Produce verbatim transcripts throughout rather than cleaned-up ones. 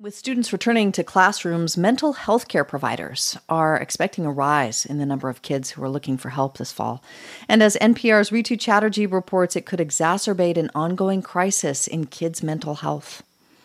With students returning to classrooms, mental health care providers are expecting a rise in the number of kids who are looking for help this fall. And as N P R's Ritu Chatterjee reports, it could exacerbate an ongoing crisis in kids' mental health.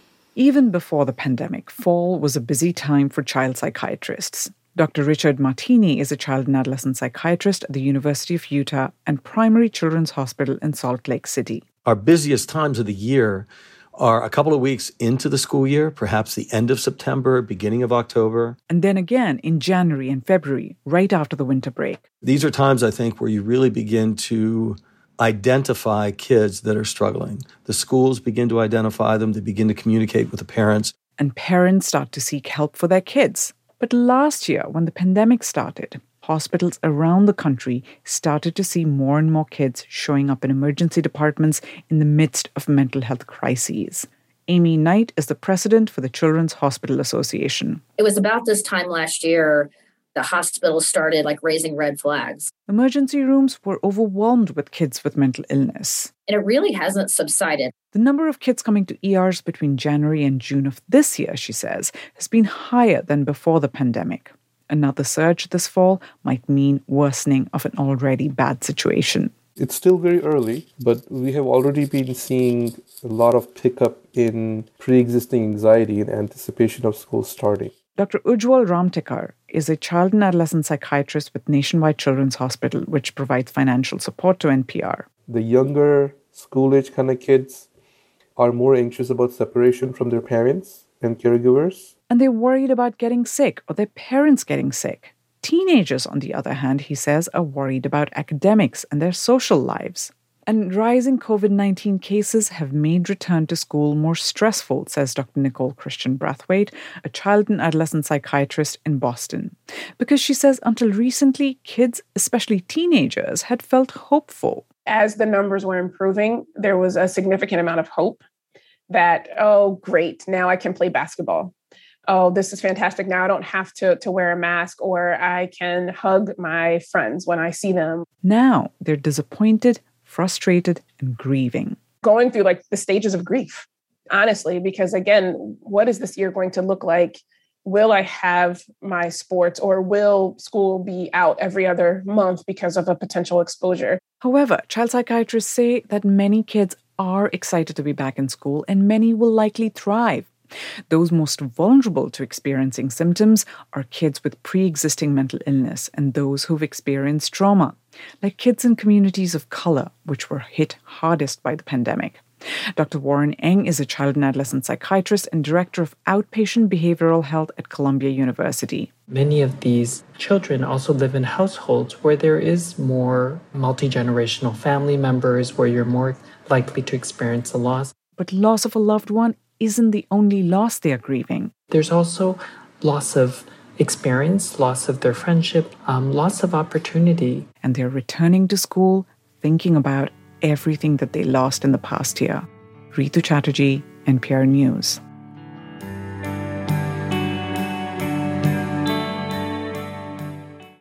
Even before the pandemic, fall was a busy time for child psychiatrists. Doctor Richard Martini is a child and adolescent psychiatrist at the University of Utah and Primary Children's Hospital in Salt Lake City. Our busiest times of the year are a couple of weeks into the school year, perhaps the end of September, beginning of October. And then again in January and February, right after the winter break. These are times, I think, where you really begin to identify kids that are struggling. The schools begin to identify them. They begin to communicate with the parents. And parents start to seek help for their kids. But last year, when the pandemic started, hospitals around the country started to see more and more kids showing up in emergency departments in the midst of mental health crises. Amy Knight is the president for the Children's Hospital Association. It was about this time last year the hospitals started like raising red flags. Emergency rooms were overwhelmed with kids with mental illness. And it really hasn't subsided. The number of kids coming to E Rs between January and June of this year, she says, has been higher than before the pandemic. Another surge this fall might mean worsening of an already bad situation. It's still very early, but we have already been seeing a lot of pickup in pre-existing anxiety in anticipation of school starting. Doctor Ujjwal Ramtekar is a child and adolescent psychiatrist with Nationwide Children's Hospital, which provides financial support to N P R. The younger school-age kind of kids are more anxious about separation from their parents and caregivers. And they're worried about getting sick or their parents getting sick. Teenagers, on the other hand, he says, are worried about academics and their social lives. And rising covid nineteen cases have made return to school more stressful, says Doctor Nicole Christian Brathwaite, a child and adolescent psychiatrist in Boston. Because she says until recently, kids, especially teenagers, had felt hopeful. As the numbers were improving, there was a significant amount of hope that, oh, great, now I can play basketball. Oh, this is fantastic. Now I don't have to, to wear a mask, or I can hug my friends when I see them. Now they're disappointed, frustrated, and grieving. Going through like the stages of grief, honestly, because again, what is this year going to look like? Will I have my sports, or will school be out every other month because of a potential exposure? However, child psychiatrists say that many kids are excited to be back in school and many will likely thrive. Those most vulnerable to experiencing symptoms are kids with pre-existing mental illness and those who've experienced trauma, like kids in communities of color, which were hit hardest by the pandemic. Doctor Warren Eng is a child and adolescent psychiatrist and director of outpatient behavioral health at Columbia University. Many of these children also live in households where there is more multi-generational family members, where you're more likely to experience a loss. But loss of a loved one isn't the only loss they are grieving. There's also loss of experience, loss of their friendship, um, loss of opportunity. And they're returning to school thinking about everything that they lost in the past year. Ritu Chatterjee, N P R News.